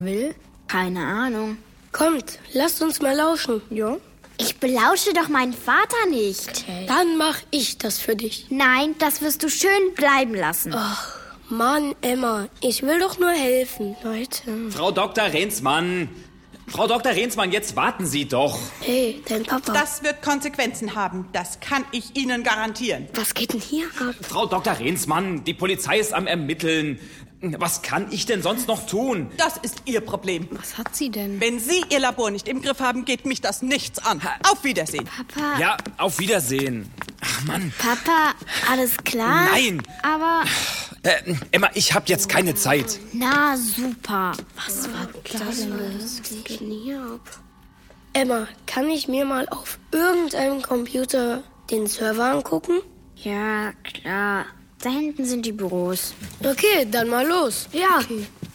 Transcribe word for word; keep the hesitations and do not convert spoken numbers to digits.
will? Keine Ahnung. Kommt, lasst uns mal lauschen. Ja. Ich belausche doch meinen Vater nicht. Okay. Dann mach ich das für dich. Nein, das wirst du schön bleiben lassen. Ach, Mann, Emma, ich will doch nur helfen, Leute. Frau Doktor Rehnsmann, Frau Doktor Rehnsmann, jetzt warten Sie doch. Hey, dein Papa. Das wird Konsequenzen haben, das kann ich Ihnen garantieren. Was geht denn hier ab? Frau Doktor Rehnsmann, die Polizei ist am Ermitteln. Was kann ich denn sonst noch tun? Das ist Ihr Problem. Was hat sie denn? Wenn Sie Ihr Labor nicht im Griff haben, geht mich das nichts an. Auf Wiedersehen. Papa. Ja, auf Wiedersehen. Ach Mann. Papa, alles klar? Nein. Aber... Äh, Emma, ich hab jetzt keine Zeit. Na, super. Was war das denn? Was geht denn hier ab? Emma, kann ich mir mal auf irgendeinem Computer den Server angucken? Ja, klar. Da hinten sind die Büros. Okay, dann mal los. Ja. Okay.